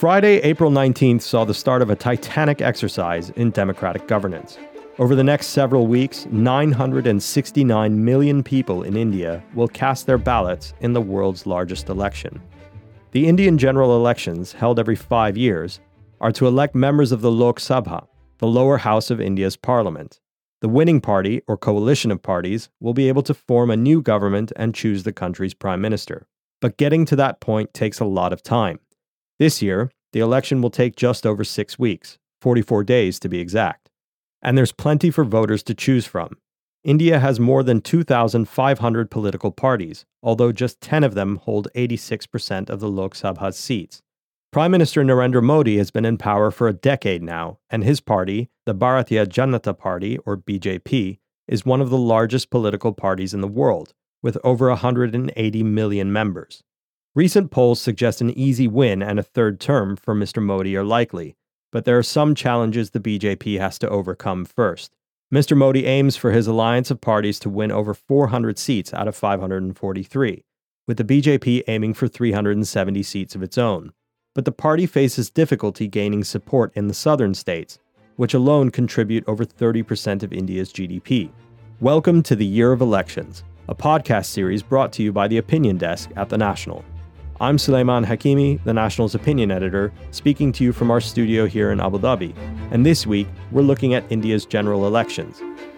Friday, April 19th saw the start of a titanic exercise in democratic governance. Over the next several weeks, 969 million people in India will cast their ballots in the world's largest election. The Indian general elections, held every 5 years, are to elect members of the Lok Sabha, the lower house of India's parliament. The winning party, or coalition of parties, will be able to form a new government and choose the country's prime minister. But getting to that point takes a lot of time. This year, the election will take just over 6 weeks, 44 days to be exact. And there's plenty for voters to choose from. India has more than 2,500 political parties, although just 10 of them hold 86% of the Lok Sabha's seats. Prime Minister Narendra Modi has been in power for a decade now, and his party, the Bharatiya Janata Party, or BJP, is one of the largest political parties in the world, with over 180 million members. Recent polls suggest an easy win and a third term for Mr. Modi are likely, but there are some challenges the BJP has to overcome first. Mr. Modi aims for his alliance of parties to win over 400 seats out of 543, with the BJP aiming for 370 seats of its own. But the party faces difficulty gaining support in the southern states, which alone contribute over 30% of India's GDP. Welcome to the Year of Elections, a podcast series brought to you by the Opinion Desk at The National. I'm Sulaiman Hakimi, The National's opinion editor, speaking to you from our studio here in Abu Dhabi. And this week, we're looking at India's general elections.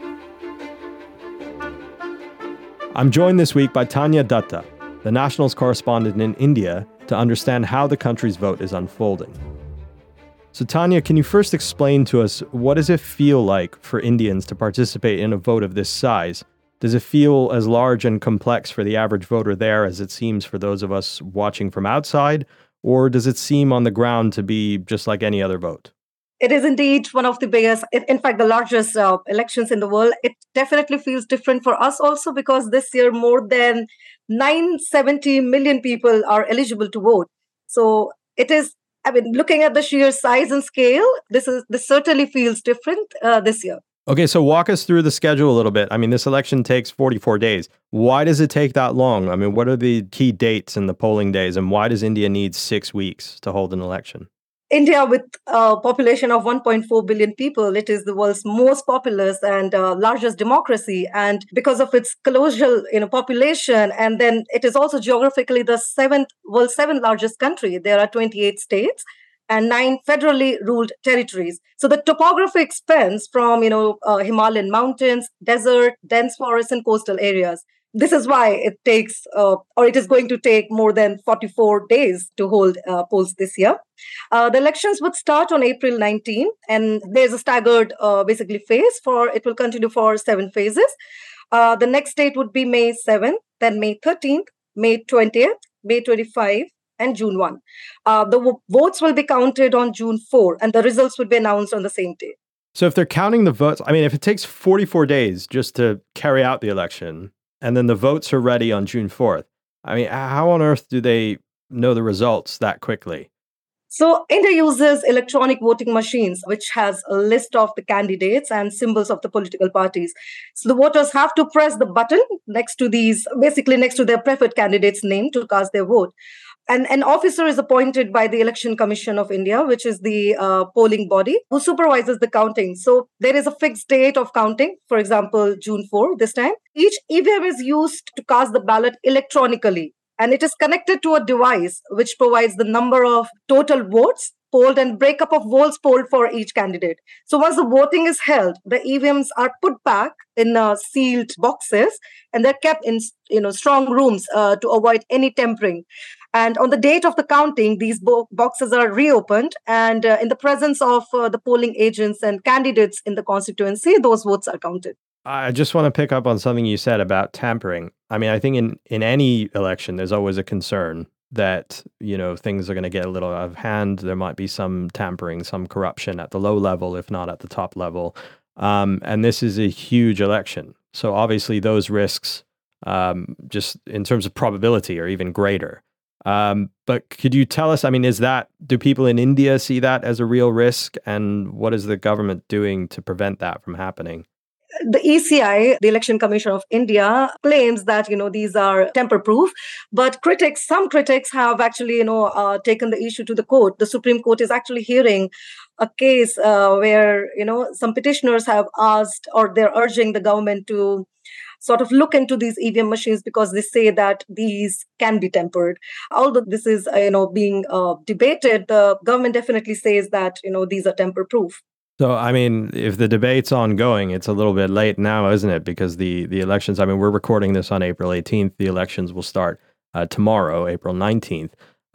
I'm joined this week by Tanya Datta, The National's correspondent in India, to understand how the country's vote is unfolding. So Tanya, can you first explain to us what does it feel like for Indians to participate in a vote of this size? Does it feel as large and complex for the average voter there as it seems for those of us watching from outside? Or does it seem on the ground to be just like any other vote? It is indeed one of the biggest, in fact, the largest elections in the world. It definitely feels different for us also because this year more than 970 million people are eligible to vote. So it is, looking at the sheer size and scale, this certainly feels different this year. Okay, so walk us through the schedule a little bit. This election takes 44 days. Why does it take that long? What are the key dates and the polling days, and why does India need 6 weeks to hold an election? India, with a population of 1.4 billion people, it is the world's most populous and largest democracy. And because of its colossal population, and then it is also geographically the world's seventh largest country. There are 28 states and 9 federally ruled territories. So the topography extends from Himalayan mountains, desert, dense forests, and coastal areas. This is why it is going to take more than 44 days to hold polls this year. The elections would start on April 19, and there's a staggered phase it will continue for 7 phases. The next date would be May 7th, then May 13th, May 20th, May 25, and June 1. The votes will be counted on June 4, and the results will be announced on the same day. So if they're counting the votes, if it takes 44 days just to carry out the election, and then the votes are ready on June 4th. How on earth do they know the results that quickly? So India uses electronic voting machines, which has a list of the candidates and symbols of the political parties. So the voters have to press the button next to their preferred candidate's name to cast their vote. And an officer is appointed by the Election Commission of India, which is the polling body, who supervises the counting. So there is a fixed date of counting, for example, June 4 this time. Each EVM is used to cast the ballot electronically, and it is connected to a device which provides the number of total votes polled and breakup of votes polled for each candidate. So once the voting is held, the EVMs are put back in sealed boxes, and they're kept in strong rooms to avoid any tampering. And on the date of the counting, these boxes are reopened, and in the presence of the polling agents and candidates in the constituency, those votes are counted. I just want to pick up on something you said about tampering. I think in any election, there's always a concern that, things are going to get a little out of hand. There might be some tampering, some corruption at the low level, if not at the top level. And this is a huge election. So obviously those risks, just in terms of probability, are even greater. But could you tell us, do people in India see that as a real risk? And what is the government doing to prevent that from happening? The ECI, the Election Commission of India, claims that, these are tamper-proof. But some critics have actually, taken the issue to the court. The Supreme Court is actually hearing a case where, some petitioners have asked, or they're urging the government to sort of look into these EVM machines because they say that these can be tempered. Although this is, being debated, the government definitely says that, these are tamper-proof. So, I mean, if the debate's ongoing, it's a little bit late now, isn't it? Because the elections, I mean, we're recording this on April 18th. The elections will start tomorrow, April 19th.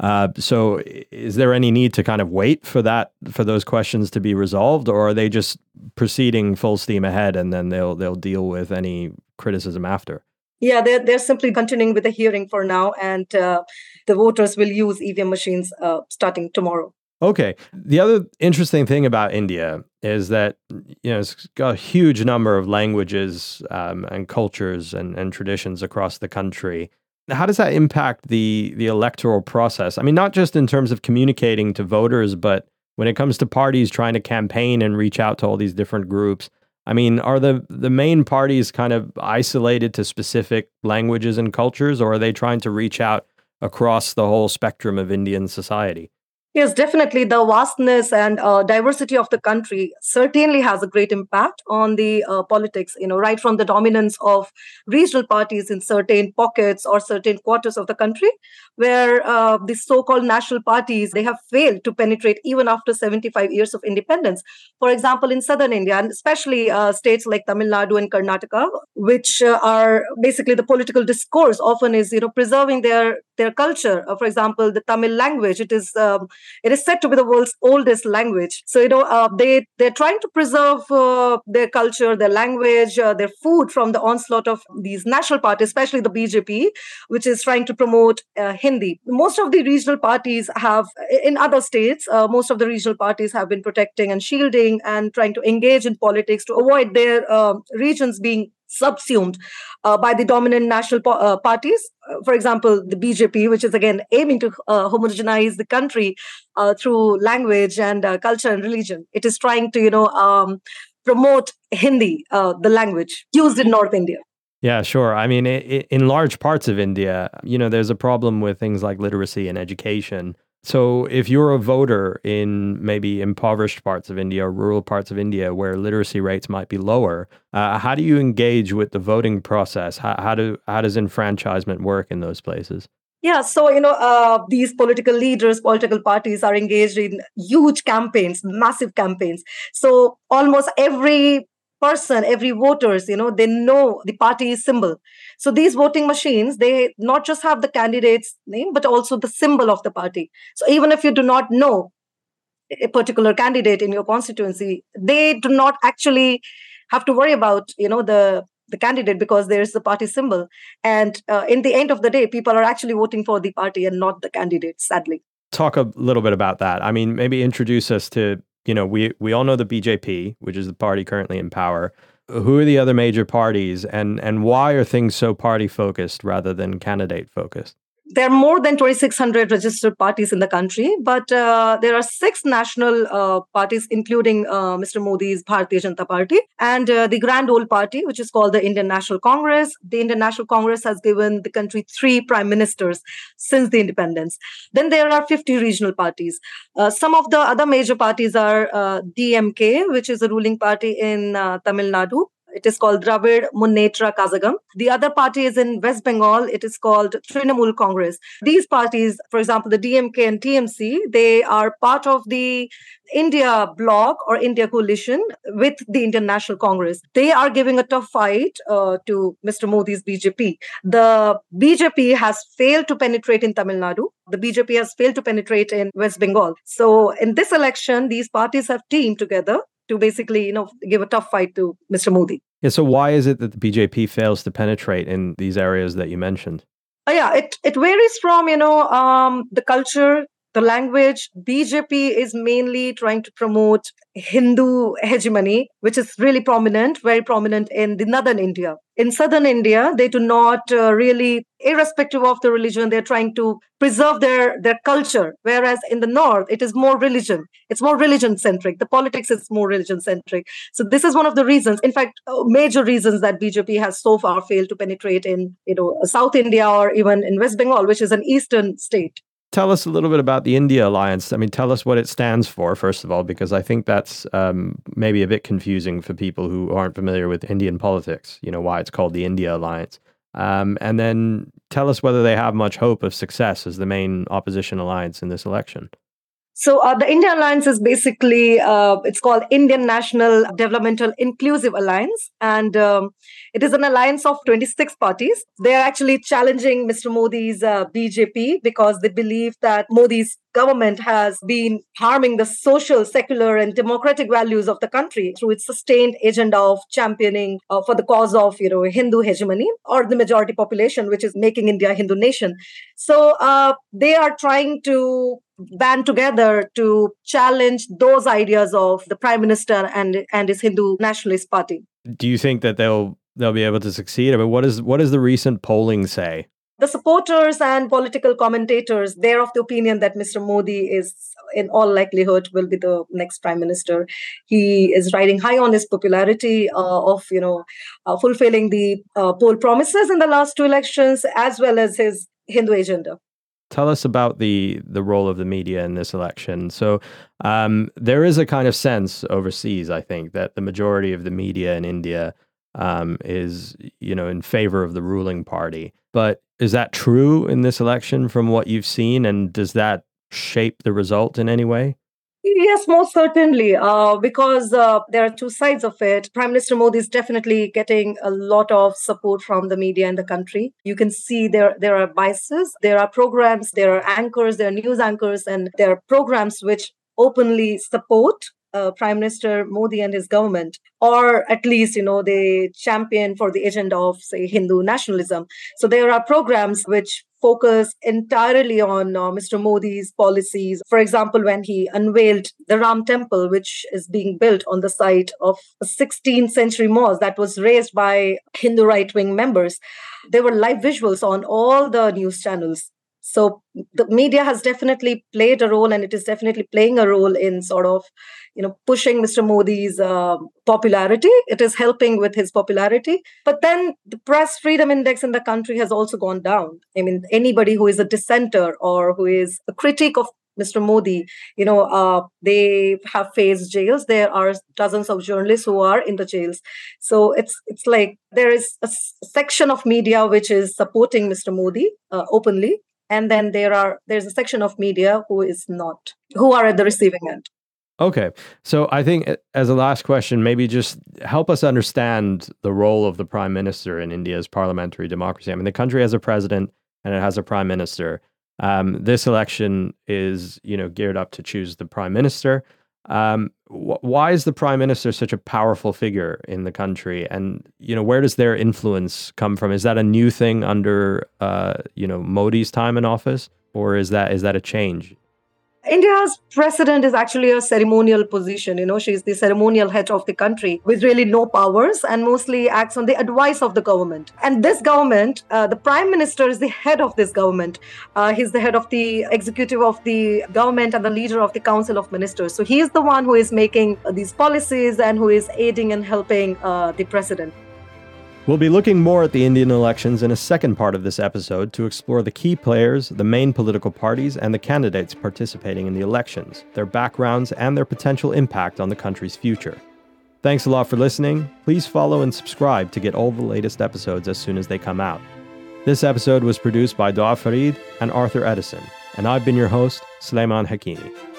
So is there any need to kind of wait for those questions to be resolved, or are they just proceeding full steam ahead and then they'll deal with any criticism after? Yeah, they're simply continuing with the hearing for now, and the voters will use EVM machines starting tomorrow. Okay. The other interesting thing about India is that, it's got a huge number of languages and cultures and traditions across the country. How does that impact the electoral process? I mean, not just in terms of communicating to voters, but when it comes to parties trying to campaign and reach out to all these different groups. I mean, are the main parties kind of isolated to specific languages and cultures, or are they trying to reach out across the whole spectrum of Indian society? Yes, definitely. The vastness and diversity of the country certainly has a great impact on the politics, right from the dominance of regional parties in certain pockets or certain quarters of the country, where the so-called national parties, they have failed to penetrate even after 75 years of independence. For example, in southern India, and especially states like Tamil Nadu and Karnataka, which are basically the political discourse often is, preserving their culture. For example, the Tamil language, it is said to be the world's oldest language. So, they're trying to preserve their culture, their language, their food from the onslaught of these national parties, especially the BJP, which is trying to promote Hindi. Most of the regional parties have, in other states, most of the regional parties have been protecting and shielding and trying to engage in politics to avoid their regions being subsumed by the dominant national parties. For example, the BJP, which is again aiming to homogenize the country through language and culture and religion. It is trying to, promote Hindi, the language used in North India. Yeah, sure. I mean, in large parts of India, there's a problem with things like literacy and education. So if you're a voter in maybe impoverished parts of India or rural parts of India where literacy rates might be lower, how do you engage with the voting process? How does enfranchisement work in those places? Yeah, so, these political leaders, political parties are engaged in huge campaigns, massive campaigns. So almost every person, every voters, they know the party symbol. So these voting machines, they not just have the candidate's name, but also the symbol of the party. So even if you do not know a particular candidate in your constituency, they do not actually have to worry about, the candidate because there's the party symbol. And in the end of the day, people are actually voting for the party and not the candidate, sadly. Talk a little bit about that. I mean, maybe introduce us to, we all know the BJP, which is the party currently in power. Who are the other major parties and why are things so party focused rather than candidate focused? There are more than 2,600 registered parties in the country, but there are 6 national parties, including Mr. Modi's Bharatiya Janata Party and the Grand Old Party, which is called the Indian National Congress. The Indian National Congress has given the country 3 prime ministers since the independence. Then there are 50 regional parties. Some of the other major parties are DMK, which is a ruling party in Tamil Nadu. It is called Dravid Munnetra Kazhagam. The other party is in West Bengal. It is called Trinamool Congress. These parties, for example, the DMK and TMC, they are part of the India bloc or India coalition with the Indian National Congress. They are giving a tough fight to Mr. Modi's BJP. The BJP has failed to penetrate in Tamil Nadu. The BJP has failed to penetrate in West Bengal. So in this election, these parties have teamed together to basically, give a tough fight to Mr. Modi. Yeah, so why is it that the BJP fails to penetrate in these areas that you mentioned? It varies from, the culture, the language. BJP is mainly trying to promote Hindu hegemony, which is really prominent, very prominent in the northern India. In southern India, they do not really, irrespective of the religion, they're trying to preserve their culture. Whereas in the north, it is more religion. It's more religion-centric. The politics is more religion-centric. So this is one of the reasons, in fact, major reasons that BJP has so far failed to penetrate in South India or even in West Bengal, which is an eastern state. Tell us a little bit about the India Alliance. I mean, tell us what it stands for, first of all, because I think that's maybe a bit confusing for people who aren't familiar with Indian politics, why it's called the India Alliance. And then tell us whether they have much hope of success as the main opposition alliance in this election. So the India Alliance is basically, it's called Indian National Developmental Inclusive Alliance. And it is an alliance of 26 parties. They are actually challenging Mr. Modi's BJP because they believe that Modi's government has been harming the social, secular, and democratic values of the country through its sustained agenda of championing for the cause of Hindu hegemony or the majority population, which is making India a Hindu nation. So they are trying to band together to challenge those ideas of the Prime Minister and his Hindu nationalist party. Do you think that they'll be able to succeed? I mean, what does the recent polling say? The supporters and political commentators, they're of the opinion that Mr. Modi is, in all likelihood, will be the next prime minister. He is riding high on his popularity of fulfilling the poll promises in the last two elections, as well as his Hindu agenda. Tell us about the role of the media in this election. So there is a kind of sense overseas, I think, that the majority of the media in India is, in favor of the ruling party. But is that true in this election from what you've seen? And does that shape the result in any way? Yes, most certainly, because there are two sides of it. Prime Minister Modi is definitely getting a lot of support from the media in the country. You can see there are biases, there are programs, there are anchors, there are news anchors, and there are programs which openly support Prime Minister Modi and his government, or at least, they champion for the agenda of, say, Hindu nationalism. So there are programs which focus entirely on Mr. Modi's policies. For example, when he unveiled the Ram Temple, which is being built on the site of a 16th century mosque that was raised by Hindu right-wing members, there were live visuals on all the news channels. So the media has definitely played a role, and it is definitely playing a role in sort of, pushing Mr. Modi's popularity. It is helping with his popularity. But then the press freedom index in the country has also gone down. I mean, anybody who is a dissenter or who is a critic of Mr. Modi, they have faced jails. There are dozens of journalists who are in the jails. So it's like there is a section of media which is supporting Mr. Modi openly. And then there's a section of media who is not, who are at the receiving end. Okay. So I think as a last question, maybe just help us understand the role of the prime minister in India's parliamentary democracy. I mean, the country has a president and it has a prime minister. This election is, geared up to choose the prime minister. Why is the prime minister such a powerful figure in the country? And, where does their influence come from? Is that a new thing under, Modi's time in office, or is that a change? India's president is actually a ceremonial position. She's the ceremonial head of the country with really no powers and mostly acts on the advice of the government. And this government, the prime minister is the head of this government. He's the head of the executive of the government and the leader of the council of ministers. So he is the one who is making these policies and who is aiding and helping the president. We'll be looking more at the Indian elections in a second part of this episode to explore the key players, the main political parties, and the candidates participating in the elections, their backgrounds, and their potential impact on the country's future. Thanks a lot for listening. Please follow and subscribe to get all the latest episodes as soon as they come out. This episode was produced by Dua Farid and Arthur Edison, and I've been your host, Sulaiman Hakimi.